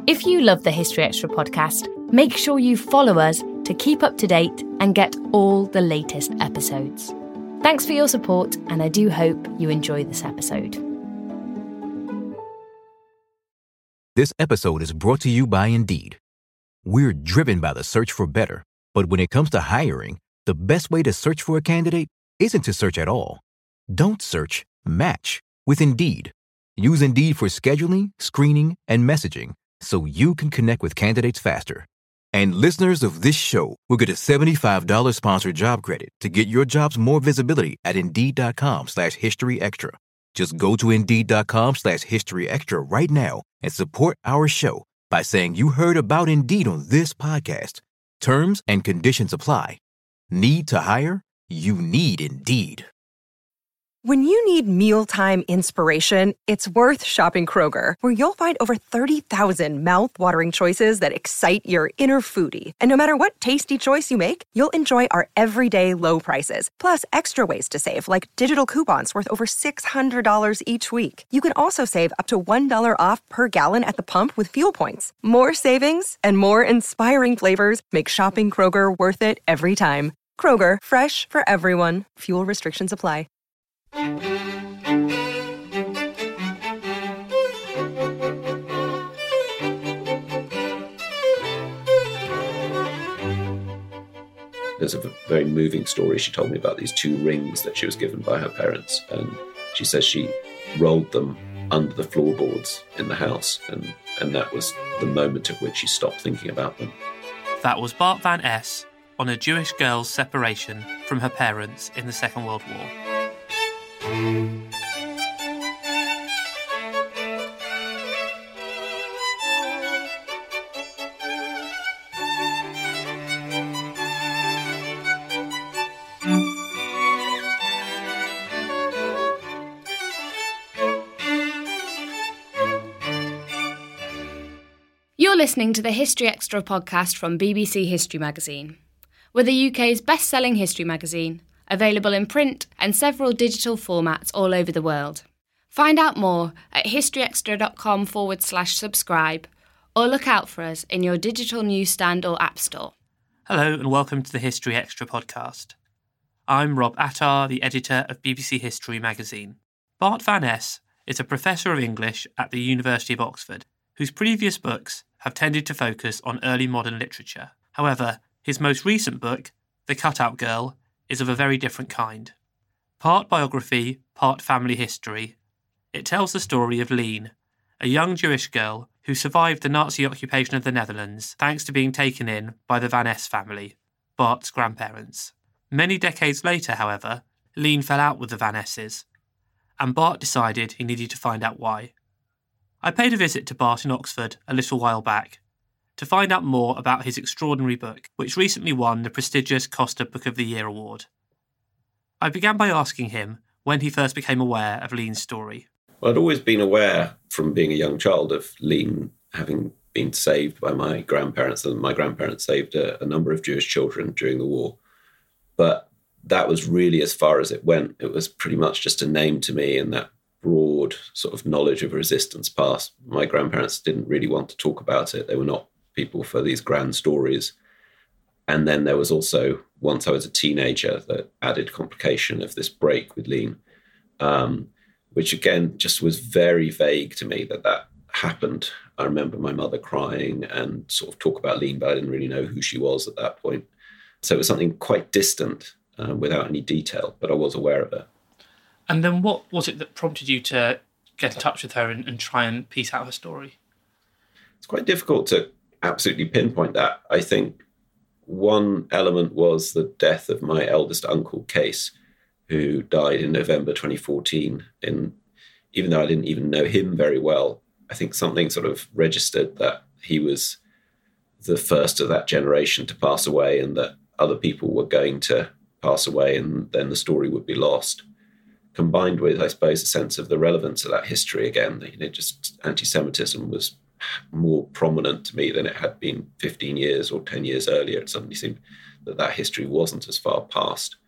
If you love the History Extra podcast, make sure you follow us to keep up to date and get all the latest episodes. Thanks for your support, and I do hope you enjoy this episode. This episode is brought to you by Indeed. We're driven by the search for better, but when it comes to hiring, the best way to search for a candidate isn't to search at all. Don't search, match with Indeed. Use Indeed for scheduling, screening, and messaging so you can connect with candidates faster. And listeners of this show will get a $75 sponsored job credit to get your jobs more visibility at Indeed.com/HistoryExtra. Just go to Indeed.com/HistoryExtra right now and support our show by saying you heard about Indeed on this podcast. Terms and conditions apply. Need to hire? You need Indeed. When you need mealtime inspiration, it's worth shopping Kroger, where you'll find over 30,000 mouth-watering choices that excite your inner foodie. And no matter what tasty choice you make, you'll enjoy our everyday low prices, plus extra ways to save, like digital coupons worth over $600 each week. You can also save up to $1 off per gallon at the pump with fuel points. More savings and more inspiring flavors make shopping Kroger worth it every time. Kroger, fresh for everyone. Fuel restrictions apply. There's a very moving story she told me about these two rings that she was given by her parents, and she says she rolled them under the floorboards in the house, and that was the moment at which she stopped thinking about them. That was Bart van Es on a Jewish girl's separation from her parents in the Second World War. You're listening to the History Extra podcast from BBC History Magazine. We're the UK's best-selling history magazine, available in print and several digital formats all over the world. Find out more at historyextra.com/subscribe, or look out for us in your digital newsstand or app store. Hello and welcome to the History Extra podcast. I'm Rob Attar, the editor of BBC History Magazine. Bart van Es is a professor of English at the University of Oxford, whose previous books have tended to focus on early modern literature. However, his most recent book, The Cutout Girl, is of a very different kind. Part biography, part family history, it tells the story of Leen, a young Jewish girl who survived the Nazi occupation of the Netherlands thanks to being taken in by the Van Es family, Bart's grandparents. Many decades later, however, Leen fell out with the Van Esses, and Bart decided he needed to find out why. I paid a visit to Bart in Oxford a little while back to find out more about his extraordinary book, which recently won the prestigious Costa Book of the Year award. I began by asking him when he first became aware of Leen's story. Well, I'd always been aware from being a young child of Leen having been saved by my grandparents, and my grandparents saved a number of Jewish children during the war. But that was really as far as it went. It was pretty much just a name to me, and that broad sort of knowledge of resistance past. My grandparents didn't really want to talk about it. They were not people for these grand stories. And then there was also, once I was a teenager, the added complication of this break with Leen, which again just was very vague to me that happened. I remember my mother crying and sort of talk about Leen, but I didn't really know who she was at that point. So it was something quite distant without any detail, but I was aware of it. And then what was it that prompted you to get in touch with her and try and piece out her story? It's quite difficult to absolutely pinpoint that. I think one element was the death of my eldest uncle, Case, who died in November 2014. Even though I didn't even know him very well, I think something sort of registered that he was the first of that generation to pass away, and that other people were going to pass away, and then the story would be lost. Combined with, I suppose, a sense of the relevance of that history again. Just anti-Semitism was more prominent to me than it had been 15 years or 10 years earlier. It suddenly seemed that history wasn't as far past.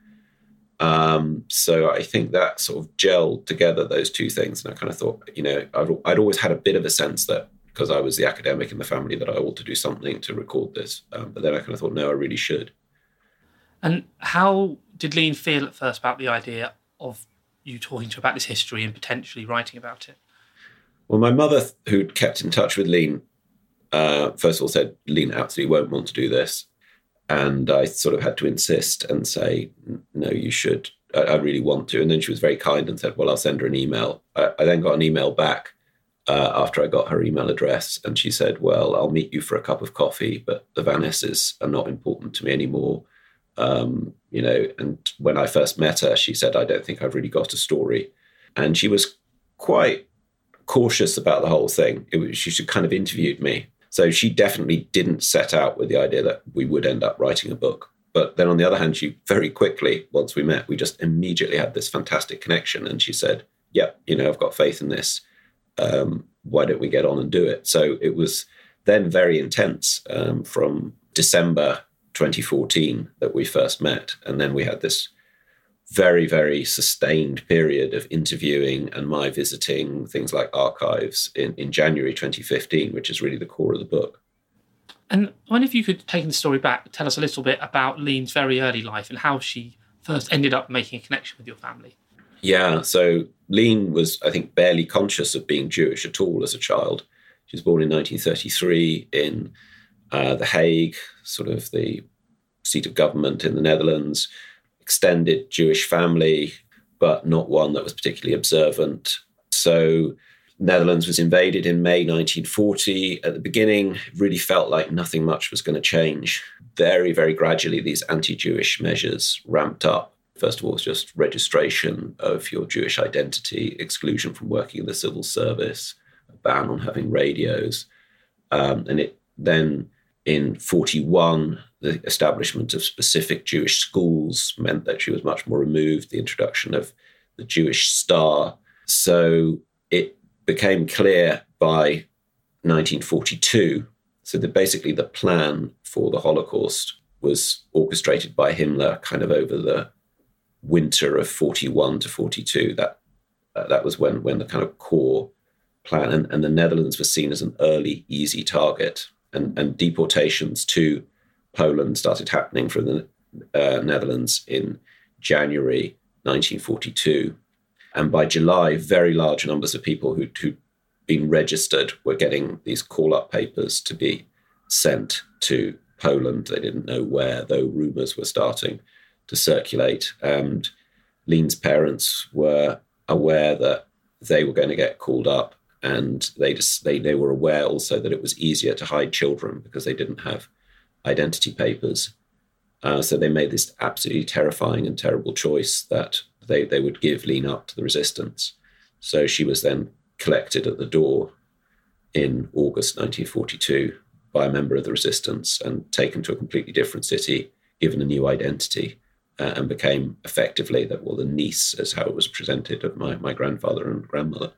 So I think that sort of gelled together, those two things. And I kind of thought, I'd always had a bit of a sense that because I was the academic in the family that I ought to do something to record this. But then I kind of thought, no, I really should. And how did Leen feel at first about the idea of you talking to her about this history and potentially writing about it? Well, my mother, who'd kept in touch with Leen, first of all said, Leen absolutely won't want to do this. And I sort of had to insist and say, no, you should. I really want to. And then she was very kind and said, well, I'll send her an email. I then got an email back after I got her email address. And she said, well, I'll meet you for a cup of coffee, but the Van Nesses are not important to me anymore. And when I first met her, she said, I don't think I've really got a story. And she was quite cautious about the whole thing. She kind of interviewed me. So she definitely didn't set out with the idea that we would end up writing a book. But then on the other hand, she very quickly, once we met, we just immediately had this fantastic connection. And she said, yep, I've got faith in this. Why don't we get on and do it? So it was then very intense from December 2014 that we first met. And then we had this very, very sustained period of interviewing and my visiting things like archives in January 2015, which is really the core of the book. And I wonder if you could, taking the story back, tell us a little bit about Leen's very early life and how she first ended up making a connection with your family. Yeah, so Leen was, I think, barely conscious of being Jewish at all as a child. She was born in 1933 in The Hague, sort of the seat of government in the Netherlands. Extended Jewish family, but not one that was particularly observant. So Netherlands was invaded in May 1940. At the beginning, it really felt like nothing much was going to change. Very, very gradually, these anti-Jewish measures ramped up. First of all, it's just registration of your Jewish identity, exclusion from working in the civil service, a ban on having radios. And it then, in 1941, the establishment of specific Jewish schools meant that she was much more removed, the introduction of the Jewish Star. So it became clear by 1942, so that basically the plan for the Holocaust was orchestrated by Himmler kind of over the winter of 41 to 42. That was when the kind of core plan, and the Netherlands was seen as an early, easy target. And deportations to Poland started happening from the Netherlands in January 1942. And by July, very large numbers of people who'd been registered were getting these call-up papers to be sent to Poland. They didn't know where, though rumours were starting to circulate. And Leen's parents were aware that they were going to get called up. And they were aware also that it was easier to hide children because they didn't have identity papers. So they made this absolutely terrifying and terrible choice that they would give Leen up to the resistance. So she was then collected at the door in August 1942 by a member of the resistance and taken to a completely different city, given a new identity, and became effectively the niece, as how it was presented, of my grandfather and grandmother.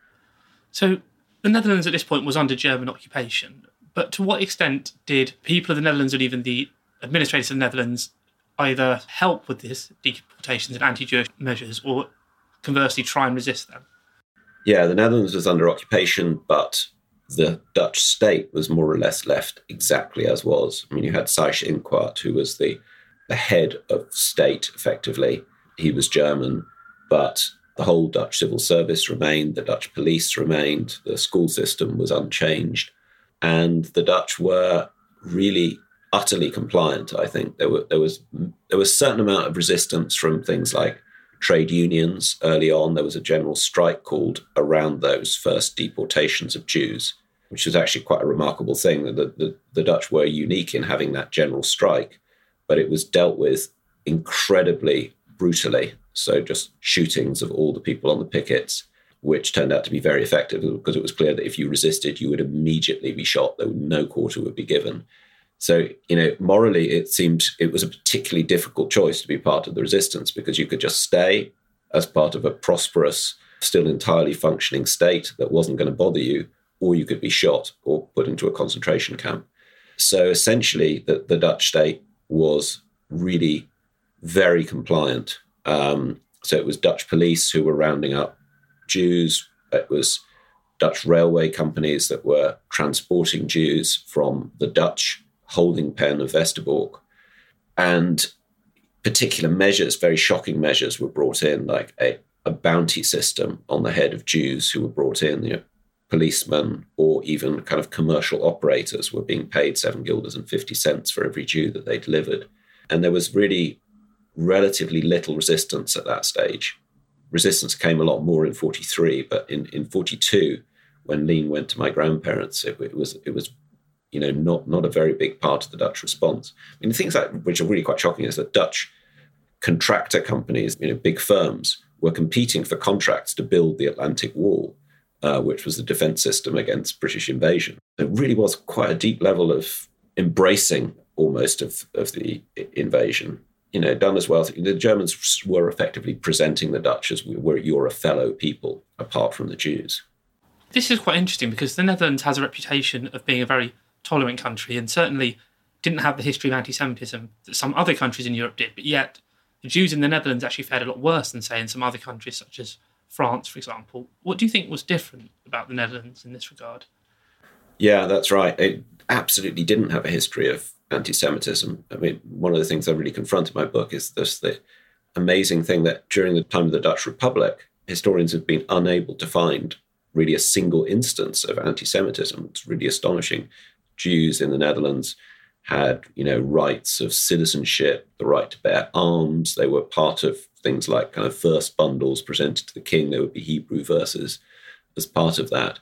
So the Netherlands at this point was under German occupation, but to what extent did people of the Netherlands and even the administrators of the Netherlands either help with this deportations and anti-Jewish measures or conversely try and resist them? Yeah, the Netherlands was under occupation, but the Dutch state was more or less left exactly as was. I mean, you had Seyss-Inquart, who was the head of state, effectively. He was German, but the whole Dutch civil service remained, the Dutch police remained, the school system was unchanged, and the Dutch were really utterly compliant, I think. There was a certain amount of resistance from things like trade unions early on. There was a general strike called around those first deportations of Jews, which was actually quite a remarkable thing. The Dutch were unique in having that general strike, but it was dealt with incredibly brutally. So just shootings of all the people on the pickets, which turned out to be very effective because it was clear that if you resisted, you would immediately be shot. No quarter would be given. So, morally, it seemed it was a particularly difficult choice to be part of the resistance because you could just stay as part of a prosperous, still entirely functioning state that wasn't going to bother you, or you could be shot or put into a concentration camp. So essentially, the Dutch state was really very compliant. So it was Dutch police who were rounding up Jews. It was Dutch railway companies that were transporting Jews from the Dutch holding pen of Westerbork. And particular measures, very shocking measures, were brought in, like a bounty system on the head of Jews who were brought in. Policemen or even kind of commercial operators were being paid 7 guilders and 50 cents for every Jew that they delivered. And there was really relatively little resistance at that stage. Resistance came a lot more in 43, but in 42, when Lien went to my grandparents, it was not a very big part of the Dutch response. I mean, the things which are really quite shocking is that Dutch contractor companies, big firms, were competing for contracts to build the Atlantic Wall, which was the defense system against British invasion. It really was quite a deep level of embracing almost of the invasion. Done as well. The Germans were effectively presenting the Dutch as you're a fellow people, apart from the Jews. This is quite interesting because the Netherlands has a reputation of being a very tolerant country and certainly didn't have the history of anti-Semitism that some other countries in Europe did, but yet the Jews in the Netherlands actually fared a lot worse than, say, in some other countries such as France, for example. What do you think was different about the Netherlands in this regard? Yeah, that's right. It absolutely didn't have a history of anti-Semitism. I mean, one of the things I really confront in my book is the amazing thing that during the time of the Dutch Republic, historians have been unable to find really a single instance of anti-Semitism. It's really astonishing. Jews in the Netherlands had, rights of citizenship, the right to bear arms. They were part of things like kind of verse bundles presented to the king. There would be Hebrew verses as part of that.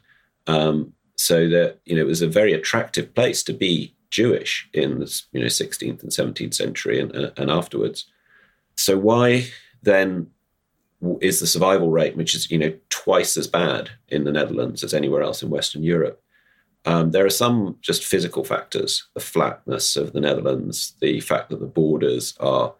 So that, it was a very attractive place to be Jewish in the 16th and 17th century and afterwards. So why then is the survival rate, which is, twice as bad in the Netherlands as anywhere else in Western Europe? There are some just physical factors, the flatness of the Netherlands, the fact that the borders are,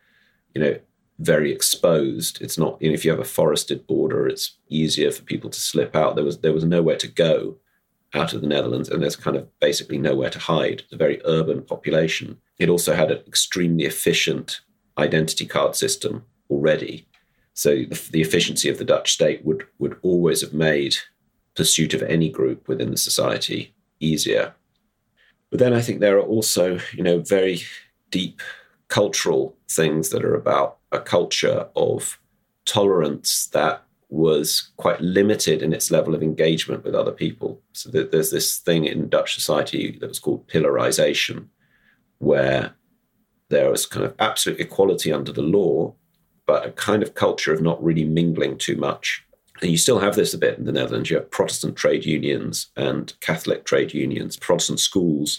very exposed. It's not, if you have a forested border, it's easier for people to slip out. There was nowhere to go out of the Netherlands, and there's kind of basically nowhere to hide. It's a very urban population. It also had an extremely efficient identity card system already. So the efficiency of the Dutch state would always have made pursuit of any group within the society easier. But then I think there are also, very deep cultural things that are about a culture of tolerance that was quite limited in its level of engagement with other people. So there's this thing in Dutch society that was called pillarization, where there was kind of absolute equality under the law, but a kind of culture of not really mingling too much. And you still have this a bit in the Netherlands. You have Protestant trade unions and Catholic trade unions, Protestant schools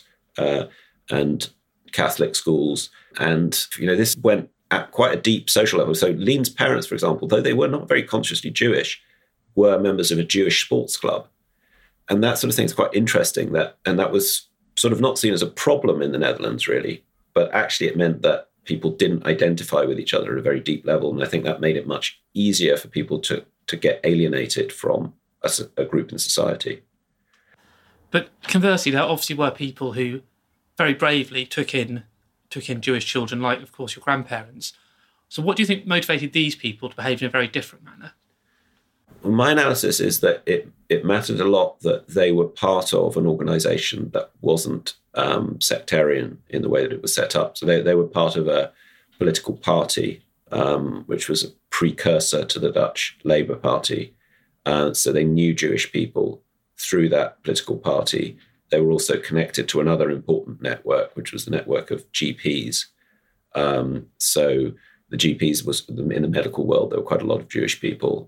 and Catholic schools. And, this went at quite a deep social level. So Lien's parents, for example, though they were not very consciously Jewish, were members of a Jewish sports club. And that sort of thing is quite interesting. And that was sort of not seen as a problem in the Netherlands, really. But actually it meant that people didn't identify with each other at a very deep level. And I think that made it much easier for people to get alienated from a group in society. But conversely, there obviously were people who very bravely took in Jewish children, like, of course, your grandparents. So what do you think motivated these people to behave in a very different manner? Well, my analysis is that it mattered a lot that they were part of an organisation that wasn't sectarian in the way that it was set up. So they were part of a political party, which was a precursor to the Dutch Labour Party. So they knew Jewish people through that political party. They were also connected to another important network, which was the network of GPs. So the GPs was in the medical world, there were quite a lot of Jewish people.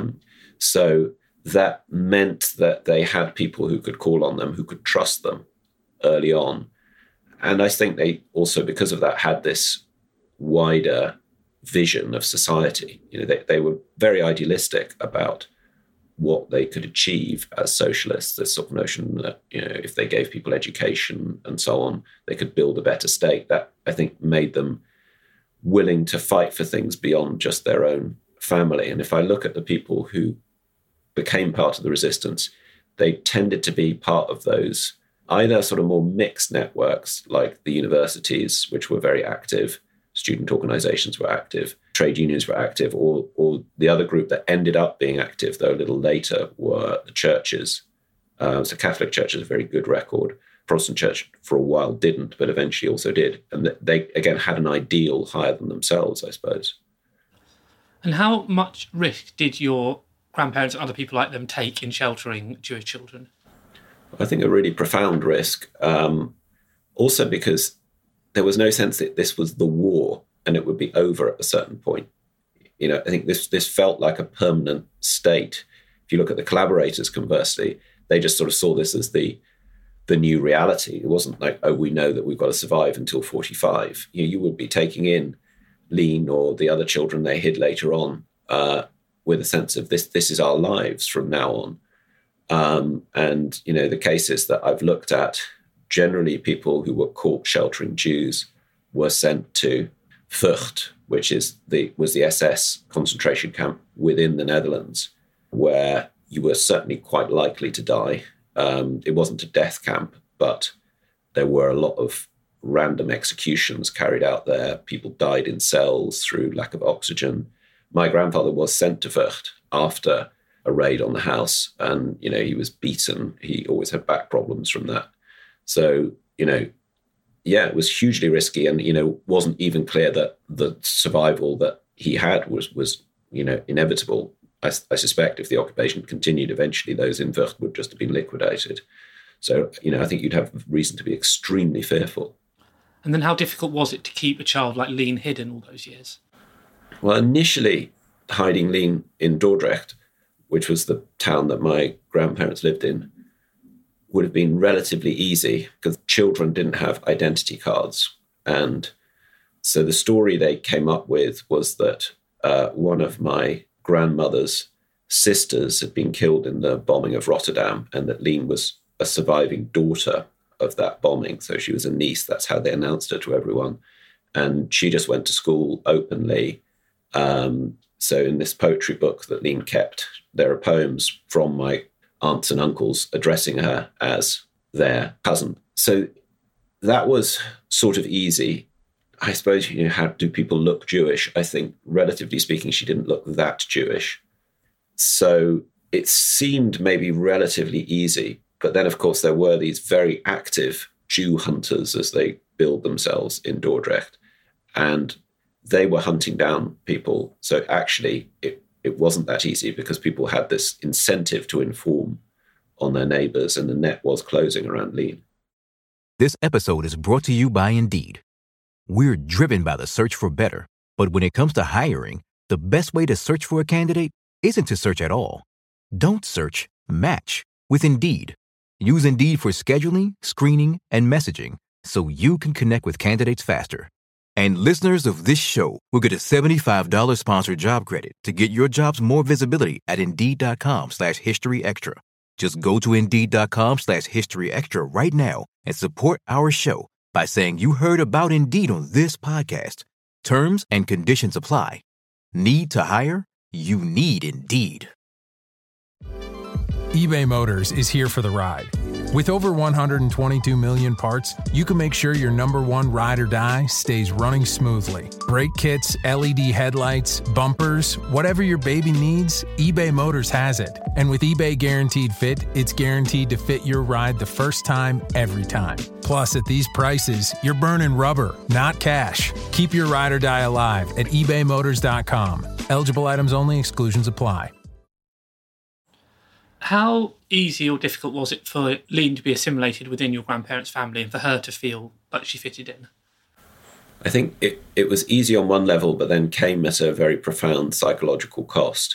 So that meant that they had people who could call on them, who could trust them early on. And I think they also, because of that, had this wider vision of society. They were very idealistic about what they could achieve as socialists, this sort of notion that, if they gave people education and so on, they could build a better state. That, I think, made them willing to fight for things beyond just their own family. And if I look at the people who became part of the resistance, they tended to be part of those either sort of more mixed networks, like the universities, which were very active, student organizations were active, trade unions were active, or the other group that ended up being active, though a little later, were the churches. So Catholic Church has a very good record. Protestant Church for a while didn't, but eventually also did. And they, again, had an ideal higher than themselves, I suppose. And how much risk did your grandparents and other people like them take in sheltering Jewish children? I think a really profound risk. Also because there was no sense that this was the war and it would be over at a certain point. I think this felt like a permanent state. If you look at the collaborators, conversely, they just sort of saw this as the new reality. It wasn't like, oh, we know that we've got to survive until 45. You would be taking in Lean or the other children they hid later on with a sense of this is our lives from now on. And, the cases that I've looked at, generally people who were caught sheltering Jews were sent to Vught, which was the SS concentration camp within the Netherlands, where you were certainly quite likely to die. It wasn't a death camp, but there were a lot of random executions carried out there. People died in cells through lack of oxygen. My grandfather was sent to Vught after a raid on the house, and, he was beaten. He always had back problems from that. So, it was hugely risky, and, wasn't even clear that the survival that he had was inevitable. I suspect if the occupation continued, eventually those in Vught would just have been liquidated. So, I think you'd have reason to be extremely fearful. And then how difficult was it to keep a child like Lean hidden all those years? Well, initially, hiding Lean in Dordrecht, which was the town that my grandparents lived in, would have been relatively easy because children didn't have identity cards. And so the story they came up with was that one of my grandmother's sisters had been killed in the bombing of Rotterdam, and that Lean was a surviving daughter of that bombing. So she was a niece. That's how they announced her to everyone. And she just went to school openly. So in this poetry book that Lean kept, there are poems from my aunts and uncles addressing her as their cousin. So that was sort of easy. I suppose, how do people look Jewish? I think, relatively speaking, she didn't look that Jewish. So it seemed maybe relatively easy. But then, of course, there were these very active Jew hunters, as they billed themselves, in Dordrecht. And they were hunting down people. So actually, it wasn't that easy because people had this incentive to inform on their neighbors, and the net was closing around Lean. This episode is brought to you by Indeed. We're driven by the search for better, but when it comes to hiring, the best way to search for a candidate isn't to search at all. Don't search, match with Indeed. Use Indeed for scheduling, screening, and messaging so you can connect with candidates faster. And listeners of this show will get a $75 sponsored job credit to get your jobs more visibility at Indeed.com/HistoryExtra. Just go to Indeed.com/HistoryExtra right now and support our show by saying you heard about Indeed on this podcast. Terms and conditions apply. Need to hire? You need Indeed. eBay Motors is here for the ride. With over 122 million parts, you can make sure your number one ride or die stays running smoothly. Brake kits, LED headlights, bumpers, whatever your baby needs, eBay Motors has it. And with eBay Guaranteed Fit, it's guaranteed to fit your ride the first time, every time. Plus, at these prices, you're burning rubber, not cash. Keep your ride or die alive at ebaymotors.com. Eligible items only. Exclusions apply. How easy or difficult was it for Lean to be assimilated within your grandparents' family and for her to feel like she fitted in? I think it was easy on one level, but then came at a very profound psychological cost.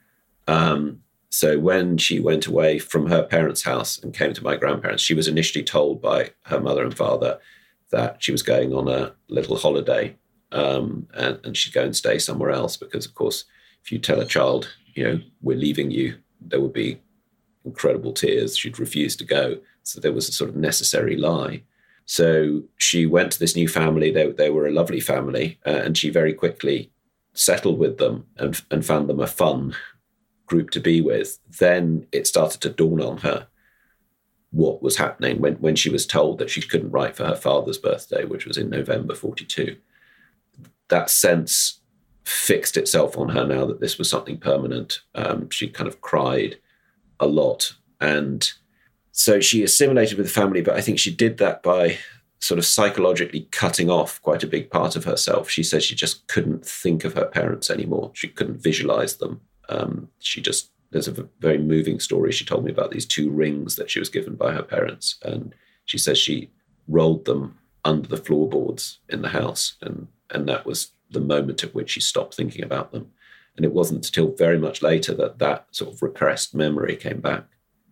So when she went away from her parents' house and came to my grandparents, she was initially told by her mother and father that she was going on a little holiday and she'd go and stay somewhere else because, of course, if you tell a child, we're leaving you, there would be incredible tears. She'd refuse to go. So there was a sort of necessary lie. So she went to this new family. They were a lovely family, and she very quickly settled with them and found them a fun group to be with. Then it started to dawn on her what was happening when she was told that she couldn't write for her father's birthday, which was in November 42. That sense fixed itself on her now that this was something permanent. She kind of cried a lot. And So she assimilated with the family, but I think she did that by sort of psychologically cutting off quite a big part of herself. She said she just couldn't think of her parents anymore. She couldn't visualize them. There's a very moving story she told me about these 2 rings that she was given by her parents. And she says she rolled them under the floorboards in the house. And that was the moment at which she stopped thinking about them. And it wasn't until very much later that sort of repressed memory came back.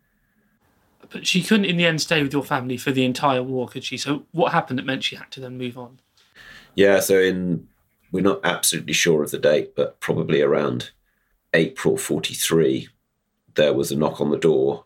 But she couldn't in the end stay with your family for the entire war, could she? So what happened that meant she had to then move on? Yeah, so we're not absolutely sure of the date, but probably around April 43, there was a knock on the door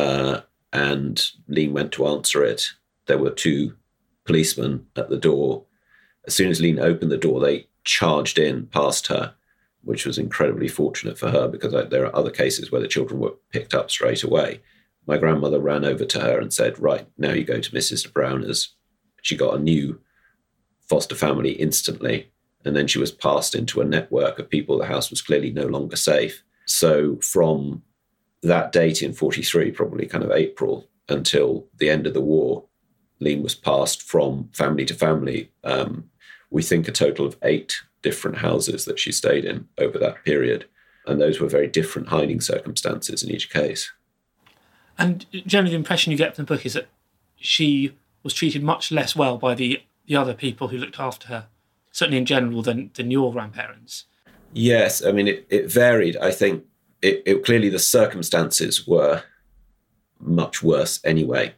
and Lean went to answer it. There were 2 policemen at the door. As soon as Lean opened the door, they charged in past her, which was incredibly fortunate for her because there are other cases where the children were picked up straight away. My grandmother ran over to her and said, right, now you go to Mrs. de Browner's. She got a new foster family instantly. And then she was passed into a network of people. The house was clearly no longer safe. So from that date in 43, probably kind of April, until the end of the war, Lean was passed from family to family. We think a total of 8 different houses that she stayed in over that period. And those were very different hiding circumstances in each case. And generally the impression you get from the book is that she was treated much less well by the other people who looked after her, certainly in general, than your grandparents. Yes, I mean, it varied. I think it clearly the circumstances were much worse anyway.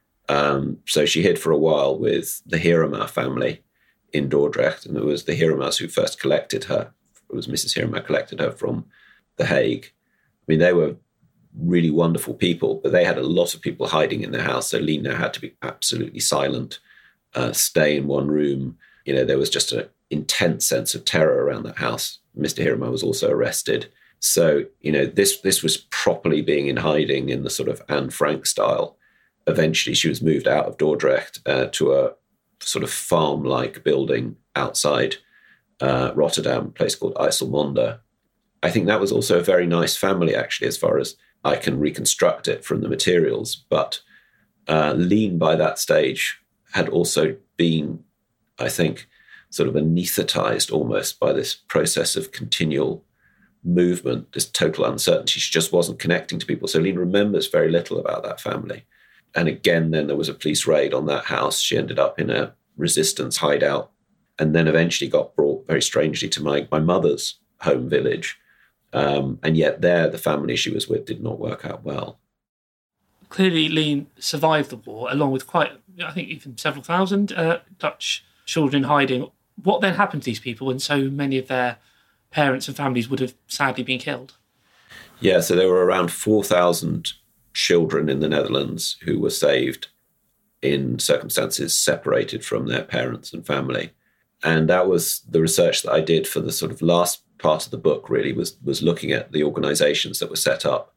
So she hid for a while with the Hirama family in Dordrecht, and it was the Hiramas who first collected her. It was Mrs. Hirama collected her from The Hague. I mean, they were really wonderful people, but they had a lot of people hiding in their house. So Lena had to be absolutely silent, stay in one room. You know, there was just an intense sense of terror around that house. Mr. Hirama was also arrested. So, you know, this was properly being in hiding in the sort of Anne Frank style. Eventually, she was moved out of Dordrecht to a sort of farm-like building outside Rotterdam, a place called IJsselmonde. I think that was also a very nice family, actually, as far as I can reconstruct it from the materials. But Lean, by that stage, had also been, I think, sort of anaesthetized almost by this process of continual movement, this total uncertainty. She just wasn't connecting to people. So Lean remembers very little about that family. And again, then there was a police raid on that house. She ended up in a resistance hideout and then eventually got brought very strangely to my mother's home village. And yet there, the family she was with did not work out well. Clearly, Lean survived the war, along with quite, I think, even several thousand Dutch children hiding. What then happened to these people when so many of their parents and families would have sadly been killed? Yeah, so there were around 4,000 children in the Netherlands who were saved in circumstances separated from their parents and family. And that was the research that I did for the sort of last part of the book, really, was looking at the organizations that were set up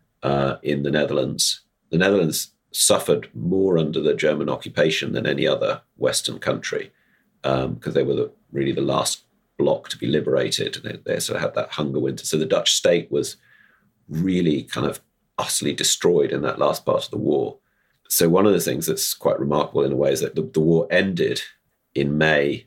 in the Netherlands. The Netherlands suffered more under the German occupation than any other Western country because they were really the last bloc to be liberated. And they sort of had that hunger winter. So the Dutch state was really kind of utterly destroyed in that last part of the war. So one of the things that's quite remarkable in a way is that the war ended in May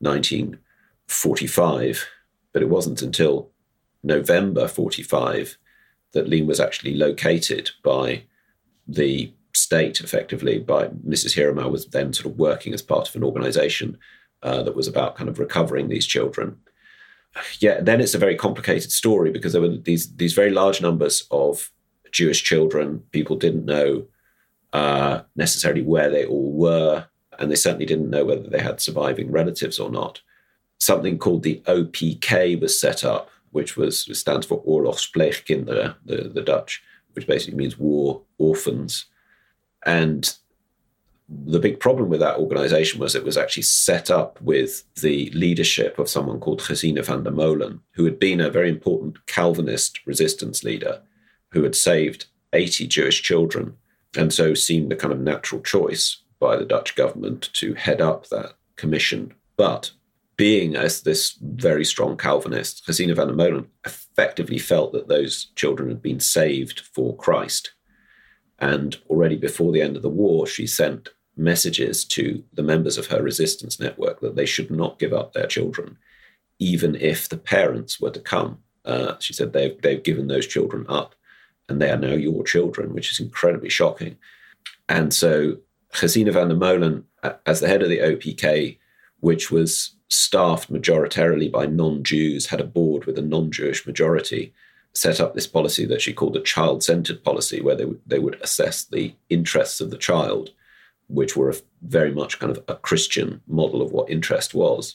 1945, but it wasn't until November 45 that Lean was actually located by the state, effectively. By Mrs. Hirama was then sort of working as part of an organization that was about kind of recovering these children. Yeah, then it's a very complicated story because there were these very large numbers of Jewish children. People didn't know necessarily where they all were, and they certainly didn't know whether they had surviving relatives or not. Something called the OPK was set up, which stands for Oorlogspleegkinderen, the Dutch, which basically means war orphans. And the big problem with that organization was it was actually set up with the leadership of someone called Gesine van der Molen, who had been a very important Calvinist resistance leader who had saved 80 Jewish children, and so seemed the kind of natural choice by the Dutch government to head up that commission. But being as this very strong Calvinist, Gesine van der Molen effectively felt that those children had been saved for Christ. And already before the end of the war, she sent messages to the members of her resistance network that they should not give up their children, even if the parents were to come. She said they've given those children up and they are now your children, which is incredibly shocking. And so Gesine van der Molen, as the head of the OPK, which was staffed majoritarily by non-Jews, had a board with a non-Jewish majority, set up this policy that she called a child-centered policy, where they would assess the interests of the child, which were very much kind of a Christian model of what interest was.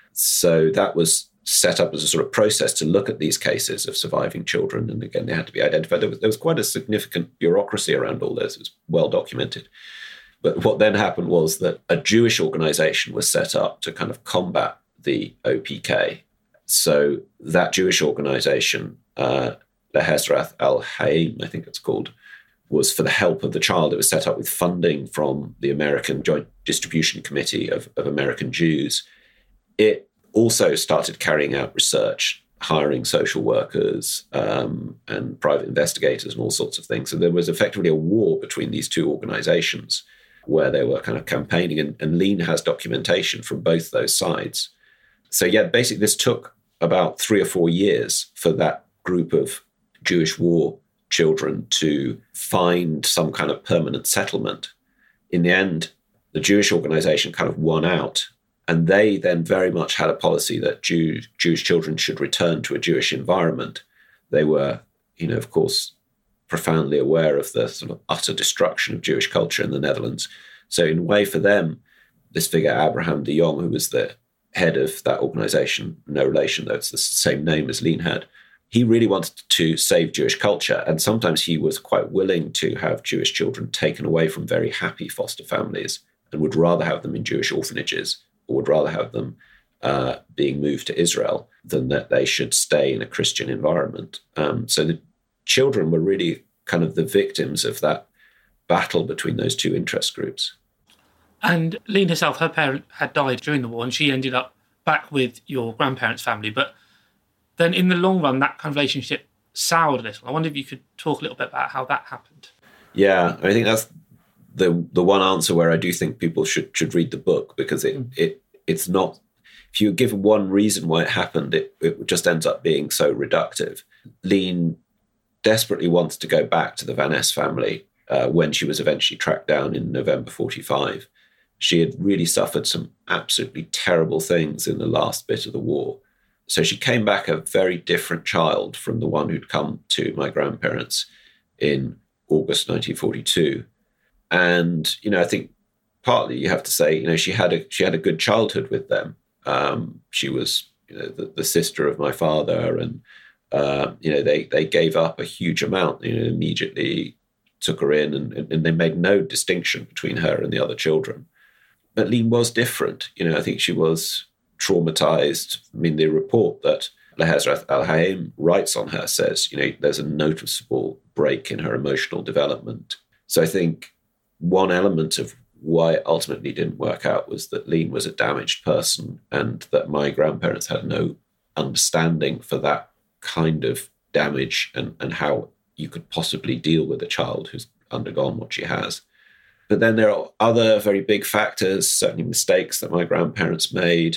So that was set up as a sort of process to look at these cases of surviving children. And again, they had to be identified. There was quite a significant bureaucracy around all this. It was well documented. But what then happened was that a Jewish organization was set up to kind of combat the OPK. So that Jewish organization, Lehezrath al-Haim, I think it's called, was for the help of the child. It was set up with funding from the American Joint Distribution Committee of American Jews. It also started carrying out research, hiring social workers and private investigators and all sorts of things. So there was effectively a war between these two organizations where they were kind of campaigning, and Lean has documentation from both those sides. So yeah, basically this took about 3 or 4 years for that group of Jewish war children to find some kind of permanent settlement. In the end, the Jewish organization kind of won out, and they then very much had a policy that Jewish children should return to a Jewish environment. They were, of course, profoundly aware of the sort of utter destruction of Jewish culture in the Netherlands. So in a way for them, this figure, Abraham de Jong, who was the head of that organization, no relation, though it's the same name as Lean had, he really wanted to save Jewish culture. And sometimes he was quite willing to have Jewish children taken away from very happy foster families and would rather have them in Jewish orphanages, or would rather have them being moved to Israel than that they should stay in a Christian environment. So the children were really kind of the victims of that battle between those two interest groups. And Lean herself, her parent had died during the war, and she ended up back with your grandparents' family. But then in the long run, that kind of relationship soured a little. I wonder if you could talk a little bit about how that happened. Yeah, I think that's the one answer where I do think people should read the book, because it's not, if you give one reason why it happened, it just ends up being so reductive. Lean desperately wants to go back to the Van Ness family when she was eventually tracked down in November 1945. She had really suffered some absolutely terrible things in the last bit of the war. So she came back a very different child from the one who'd come to my grandparents in August 1942. And, I think partly you have to say, she had a good childhood with them. She was, the sister of my father, and, they gave up a huge amount, immediately took her in, and they made no distinction between her and the other children. But Lean was different. I think she was traumatized. I mean, the report that Lehezrath al-Haim writes on her says, there's a noticeable break in her emotional development. So I think one element of why it ultimately didn't work out was that Lean was a damaged person, and that my grandparents had no understanding for that kind of damage and how you could possibly deal with a child who's undergone what she has. But then there are other very big factors, certainly mistakes that my grandparents made,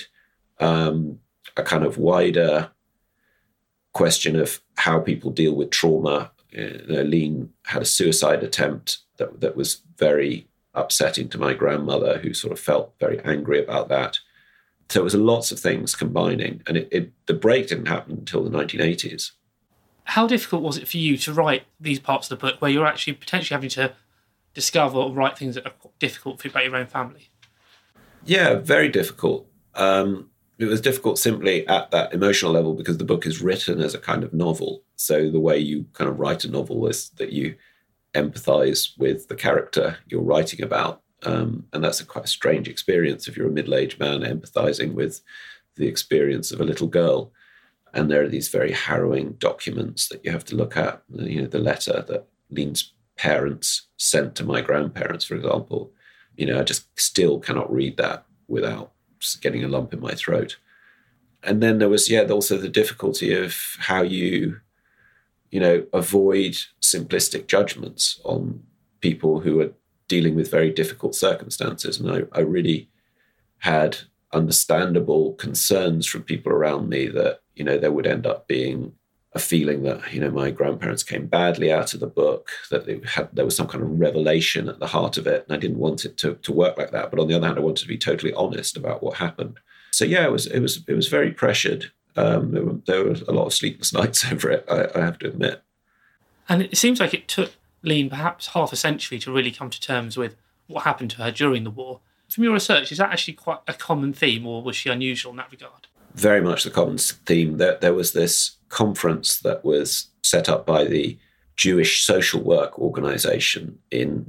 a kind of wider question of how people deal with trauma. Lean had a suicide attempt that was very upsetting to my grandmother, who sort of felt very angry about that. So it was lots of things combining, and the break didn't happen until the 1980s. How difficult was it for you to write these parts of the book where you're actually potentially having to discover or write things that are difficult for you about your own family? Yeah, very difficult. It was difficult simply at that emotional level because the book is written as a kind of novel. So the way you kind of write a novel is that you empathize with the character you're writing about. And that's quite a strange experience if you're a middle-aged man empathizing with the experience of a little girl. And there are these very harrowing documents that you have to look at. The letter that Lean's parents sent to my grandparents, for example. I just still cannot read that without just getting a lump in my throat. And then there was, also the difficulty of how you avoid simplistic judgments on people who were dealing with very difficult circumstances. And I really had understandable concerns from people around me that, there would end up being a feeling that, my grandparents came badly out of the book, that there was some kind of revelation at the heart of it. And I didn't want it to work like that. But on the other hand, I wanted to be totally honest about what happened. So yeah, it was very pressured. There were a lot of sleepless nights over it, I have to admit. And it seems like it took Lean perhaps half a century to really come to terms with what happened to her during the war. From your research, is that actually quite a common theme, or was she unusual in that regard? Very much the common theme. There was this conference that was set up by the Jewish Social Work Organization in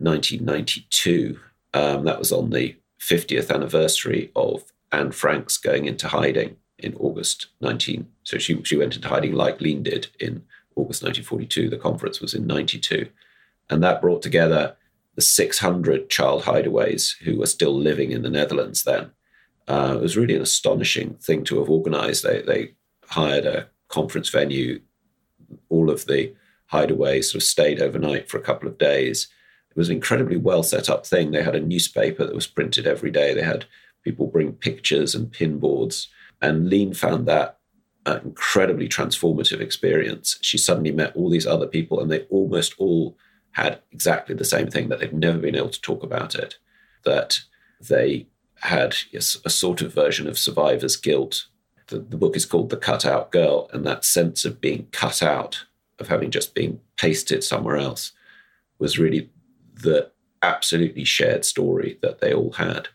1992. That was on the 50th anniversary of Anne Frank's going into hiding in August 19. So she went into hiding like Lean did in August 1942. The conference was in 92. And that brought together the 600 child hideaways who were still living in the Netherlands then. It was really an astonishing thing to have organized. They hired a conference venue. All of the hideaways sort of stayed overnight for a couple of days. It was an incredibly well set up thing. They had a newspaper that was printed every day. They had people bring pictures and pin boards. And Lean found that an incredibly transformative experience. She suddenly met all these other people, and they almost all had exactly the same thing, that they'd never been able to talk about it, that they had a sort of version of survivor's guilt. The book is called The Cut Out Girl, and that sense of being cut out, of having just been pasted somewhere else, was really the absolutely shared story that they all had.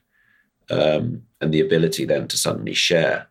And the ability then to suddenly share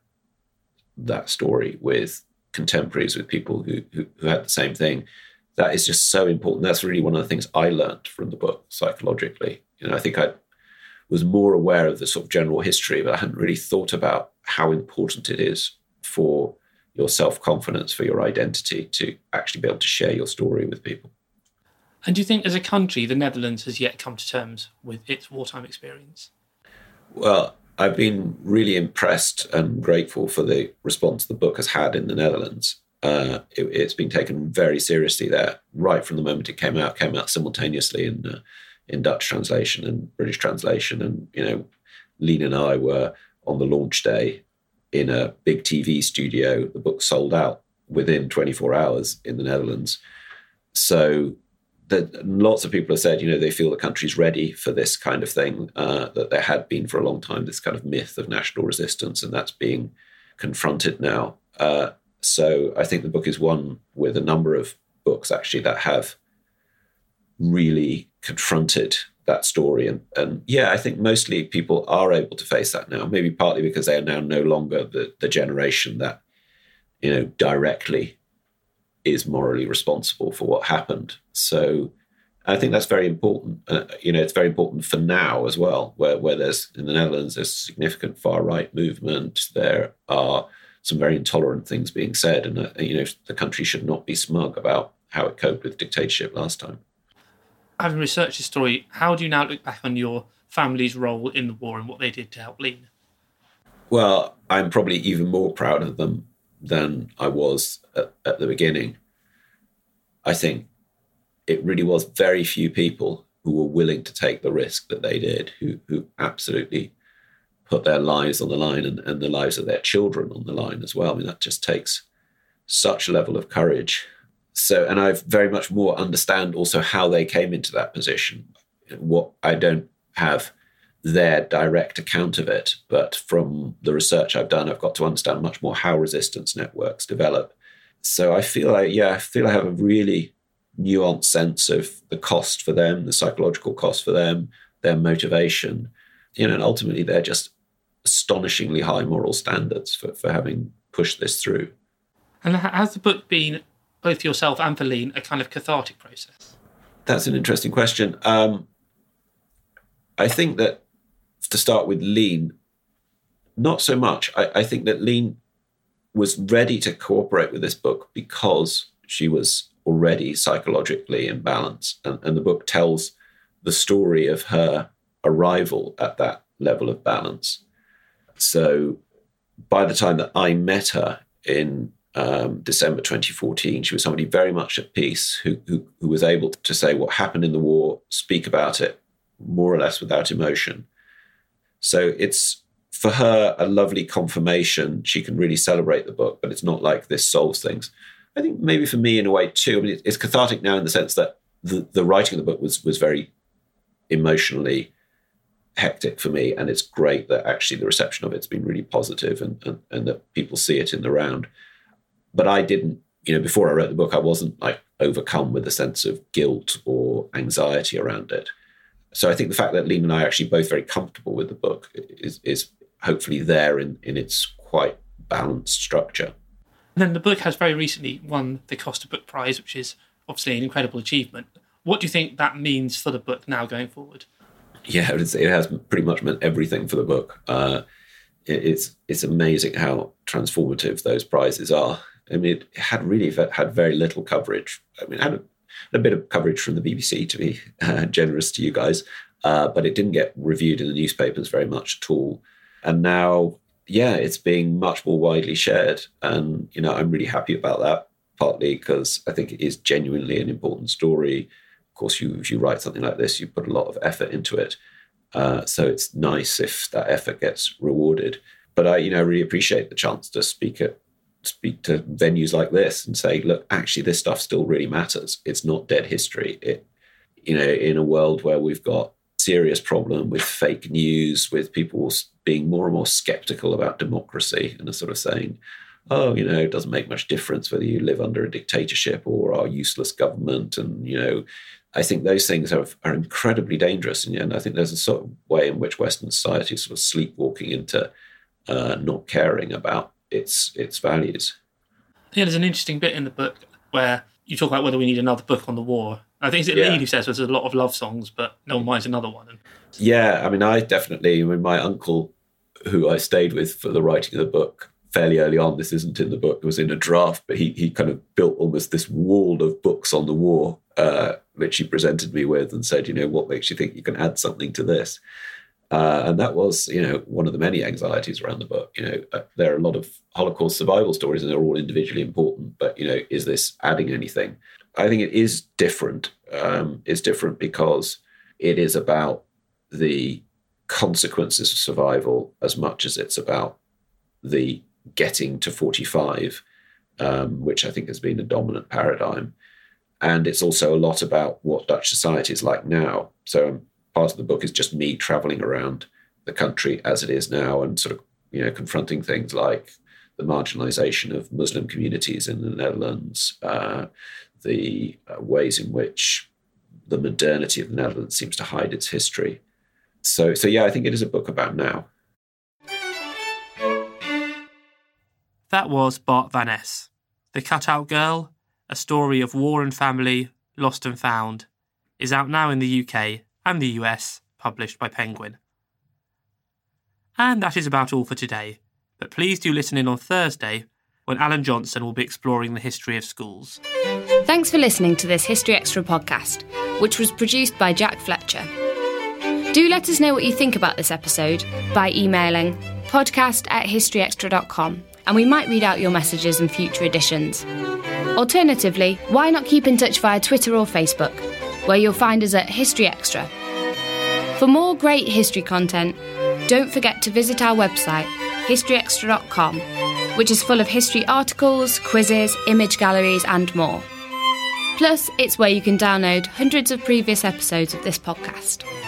that story with contemporaries, with people who had the same thing, that is just so important. That's really one of the things I learned from the book psychologically. I think I was more aware of the sort of general history, but I hadn't really thought about how important it is for your self-confidence, for your identity, to actually be able to share your story with people. And do you think as a country, the Netherlands has yet come to terms with its wartime experience? Well, I've been really impressed and grateful for the response the book has had in the Netherlands. It's been taken very seriously there, right from the moment it came out simultaneously in Dutch translation and British translation. And, Lean and I were on the launch day in a big TV studio. The book sold out within 24 hours in the Netherlands. So lots of people have said, they feel the country's ready for this kind of thing, that there had been for a long time, this kind of myth of national resistance, and that's being confronted now. So I think the book is one with a number of books, actually, that have really confronted that story. And yeah, I think mostly people are able to face that now, maybe partly because they are now no longer the generation that, directly is morally responsible for what happened. So I think that's very important. It's very important for now as well, where there's, in the Netherlands, there's significant far-right movement. There are some very intolerant things being said. And, the country should not be smug about how it coped with dictatorship last time. Having researched this story, how do you now look back on your family's role in the war and what they did to help Lean? Well, I'm probably even more proud of them than I was at the beginning. I think it really was very few people who were willing to take the risk that they did, who absolutely put their lives on the line and the lives of their children on the line as well. I mean, that just takes such a level of courage. So, and I very much more understand also how they came into that position. What I don't have their direct account of it, but from the research I've done, I've got to understand much more how resistance networks develop. So I feel I have a really nuanced sense of the cost for them, the psychological cost for them, their motivation, and ultimately they're just astonishingly high moral standards for having pushed this through. And has the book been, both for yourself and for Lean, a kind of cathartic process? That's an interesting question. I think that, to start with Lean, not so much. I think that Lean was ready to cooperate with this book because she was already psychologically in balance. And the book tells the story of her arrival at that level of balance. So by the time that I met her in December 2014. She was somebody very much at peace who was able to say what happened in the war, speak about it more or less without emotion. So it's, for her, a lovely confirmation. She can really celebrate the book, but it's not like this solves things. I think maybe for me in a way too, I mean, it's cathartic now in the sense that the writing of the book was very emotionally hectic for me, and it's great that actually the reception of it's been really positive and that people see it in the round. But I didn't, before I wrote the book, I wasn't like overcome with a sense of guilt or anxiety around it. So I think the fact that Lean and I are actually both very comfortable with the book is hopefully there in its quite balanced structure. And then the book has very recently won the Costa Book Prize, which is obviously an incredible achievement. What do you think that means for the book now going forward? Yeah, it has pretty much meant everything for the book. It's amazing how transformative those prizes are. I mean, it had very little coverage. I mean, it had a bit of coverage from the BBC, to be generous to you guys, but it didn't get reviewed in the newspapers very much at all. And now, it's being much more widely shared. And, I'm really happy about that, partly because I think it is genuinely an important story. Of course, if you write something like this, you put a lot of effort into it. So it's nice if that effort gets rewarded. But I really appreciate the chance to speak to venues like this and say, look, actually, this stuff still really matters. It's not dead history. In a world where we've got serious problem with fake news, with people being more and more skeptical about democracy and are sort of saying, it doesn't make much difference whether you live under a dictatorship or our useless government. And, I think those things are incredibly dangerous. And I think there's a sort of way in which Western society is sort of sleepwalking into not caring about its values. Yeah, there's an interesting bit in the book where you talk about whether we need another book on the war. I think it's Lean who says there's a lot of love songs, but no one minds another one. Yeah, I mean, my uncle, who I stayed with for the writing of the book fairly early on, this isn't in the book, it was in a draft, but he kind of built almost this wall of books on the war, which he presented me with and said, what makes you think you can add something to this? And that was, one of the many anxieties around the book. There are a lot of Holocaust survival stories and they're all individually important, but, is this adding anything? I think it is different. It's different because it is about the consequences of survival as much as it's about the getting to 45, which I think has been a dominant paradigm. And it's also a lot about what Dutch society is like now. So part of the book is just me traveling around the country as it is now and sort of, confronting things like the marginalization of Muslim communities in the Netherlands, the ways in which the modernity of the Netherlands seems to hide its history. So I think it is a book about now. That was Bart van Es. The Cutout Girl, a story of war and family, lost and found, is out now in the UK and the US, published by Penguin. And that is about all for today, but please do listen in on Thursday when Alan Johnson will be exploring the history of schools. Thanks for listening to this History Extra podcast, which was produced by Jack Fletcher. Do let us know what you think about this episode by emailing podcast@historyextra.com, and we might read out your messages in future editions. Alternatively, why not keep in touch via Twitter or Facebook, where you'll find us at History Extra. For more great history content, don't forget to visit our website, historyextra.com, which is full of history articles, quizzes, image galleries and more. Plus, it's where you can download hundreds of previous episodes of this podcast.